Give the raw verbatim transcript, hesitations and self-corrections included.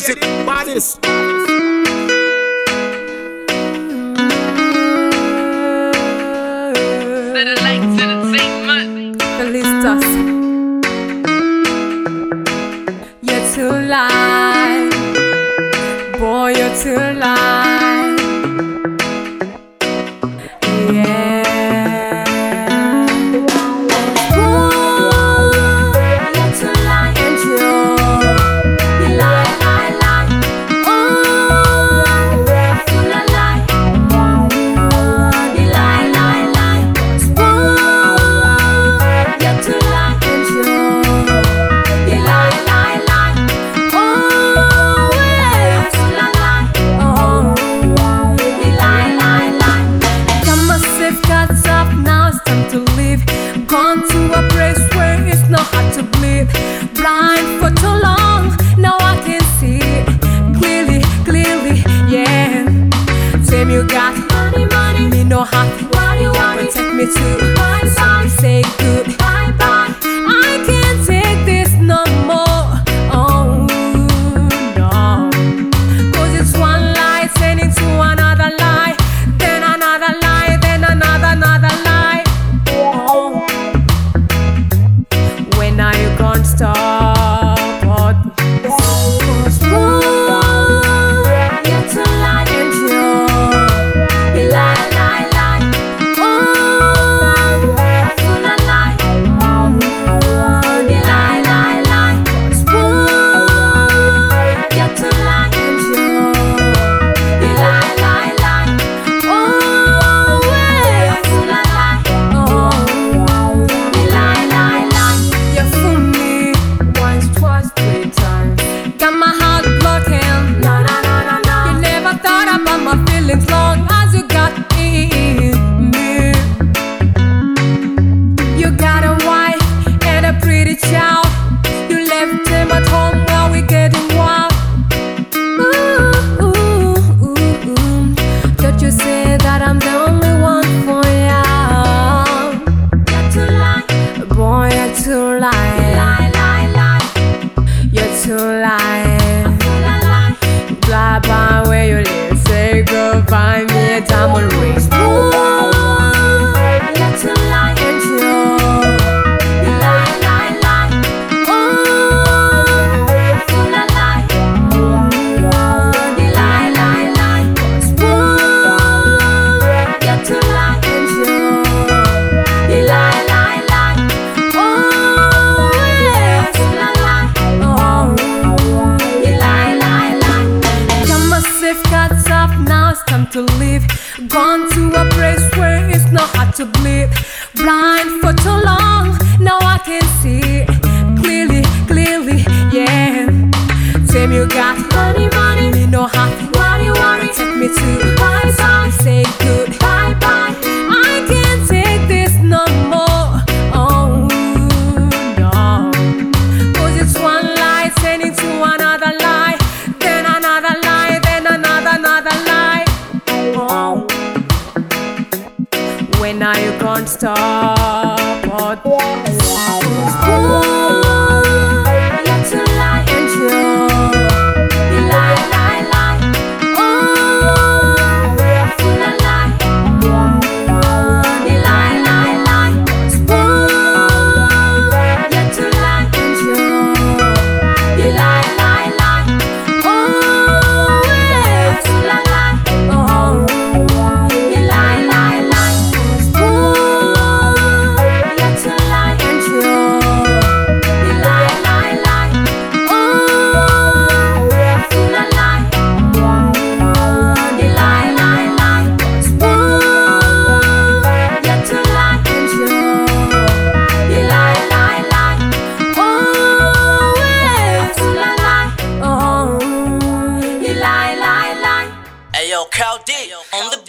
music, baddest. Felistas, you're too light, boy, you're too light, yeah. Boy, you're too light, and you're, you lie, lie, lie. Oh, full of lie. You lie, lie, lie. Boy, you're too light, and you're, you lie, lie, lie. Oh, yeah, full of lie. Oh, you lie, lie, lie. Got my safeguards up, now it's time to leave. Gone to a place where it's not hard to bleed. Blind for too long, now I can see clearly, clearly, yeah. Same you got money, money, me no happy. What you want? Protect me too. Bye, bye. Say good, bye, bye. I can't take this no more. Oh no, 'cause it's one lie turning to another lie, then another lie, then another, another lie. Oh, when are you gonna stop? Oh, you're too light, and you're, you lie, lie, lie. Oh, full of lie. You lie, lie, lie. You're too light, and you're, you lie, lie, lie. Oh, yeah, full of lie. Oh, you lie, lie, lie. You fool me once, twice, three times. Got my heart blocking. No, no, no, no, no. You never thought about my feelings long as you got in me. You got a wife and a pretty child. You left him at home while we're getting wild. Ooh, ooh, ooh, ooh. Don't you say that I'm the only one for ya? You're too light, boy, you're too light. Lie, lie, lie. You're too light. Full of lie. Blah blah, where you live, say goodbye, me a diamond ring. Ooh, you're too light, and you're, you lie, lie, lie. Oh, full of lie. You lie, lie, lie. Ooh, you're too light, and you're, you lie, lie, lie. Oh, yeah, full of lie. Oh, you lie, lie, lie. Got my safeguards up, now it's time to leave. Gone to a place where it's not hard to bleed. Blind for too long, now I can see clearly, clearly, yeah. Same you got money, money, me no happy. What you want? Protect me too. Bye, bye. Say good, bye, bye. I can't take this no more. Oh no, 'cause it's one lie turning to another lie, then another lie, then another, another lie. Oh, when are you gonna stop? Oh, you're too light, and you're, you lie, lie, lie. Oh, full of lie. You lie, lie, lie. You're too light, and you're, you lie, lie, lie. Oh, yeah, full of lie. Oh, you lie, lie, lie. You're too light, and you're, you lie, lie, lie. Oh, full of lie. You lie, lie, lie. You're too light, and you're, you lie, lie, lie. Oh, yeah, full of lie. Oh, you lie, lie, lie. Ayo, Cal D on the